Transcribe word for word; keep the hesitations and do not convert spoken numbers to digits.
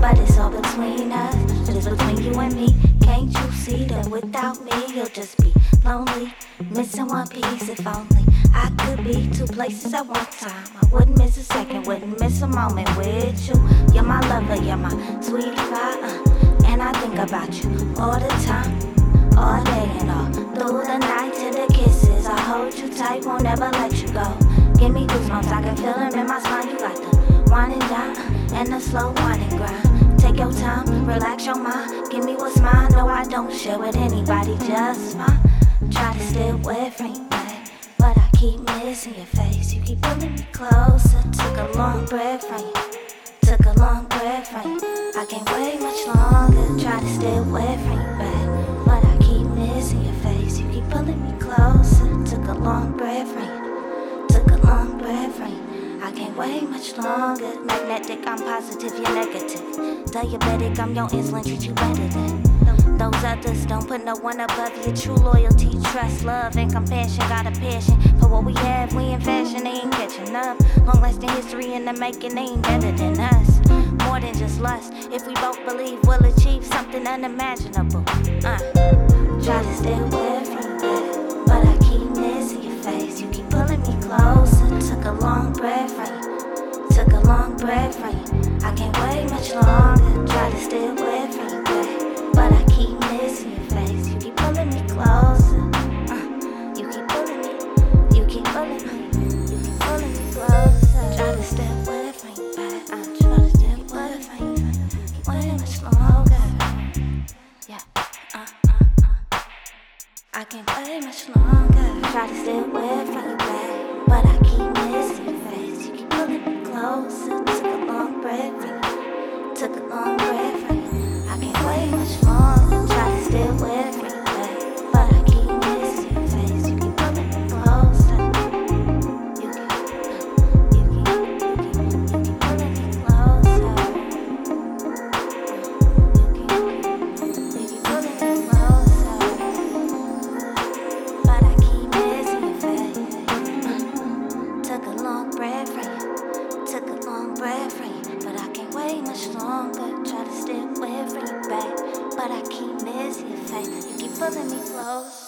but it's all between us. But it's between you and me. Can't you see that without me you'll just be lonely, missing one piece? If only I could be two places at one time, I wouldn't miss a second, wouldn't miss a moment with you. You're my lover, you're my sweetie pie, uh, and I think about you all the time, all day and all through the night. Tender kisses, I hold you tight, won't ever let you go. Give me goosebumps, I can feel them in my spine. You got the wine and dine and the slow wine and grind. Take your time, relax your mind, give me what's mine. No, I don't share with anybody, just fine. Try to stay away from you, babe, but I keep missing your face. You keep pulling me closer. Took a long breath from you, took a long breath from you. I can't wait much longer. Try to stay away from you, babe, but I keep missing your face. You keep pulling me closer. Took a long breath from you, took a long breath from you. I can't wait much longer. Magnetic, I'm positive you're negative. Diabetic, I'm your insulin, treat you better than those others. Don't put no one above you. True loyalty, trust, love, and compassion. Got a passion for what we have. We in fashion, they ain't catching up. Long lasting history in the making, they ain't better than us. More than just lust. If we both believe we'll achieve something unimaginable. Uh, try to stay away from you, but I keep missing your face. You keep pulling me closer. Took a long breath from you, took a long breath from you. I can't wait much longer. Try to stay away from you, babe, but I keep missing your face. You keep pulling me closer. Uh, you keep pulling me, you keep pulling me, you keep pulling me closer. Try to stay away from you, babe. I try to stay away from you. Keep way much longer. Yeah. Uh, uh, uh. I can't wait much longer. Try to stay away from you, babe, but I keep missing your face. You keep pulling me closer. Took a long breath from you, took a long breath from you. I can't wait much longer. Try to stay away from you, babe, but I keep missing your face. You keep pulling me closer. You keep, you keep, you keep, you keep pulling me closer. You keep, you keep pulling me closer, but I keep missing your face. Took a long breath from you, took a long breath from you, but I can't wait much longer. Try to stay away from you, babe, but I keep missing your face. You keep pulling me close.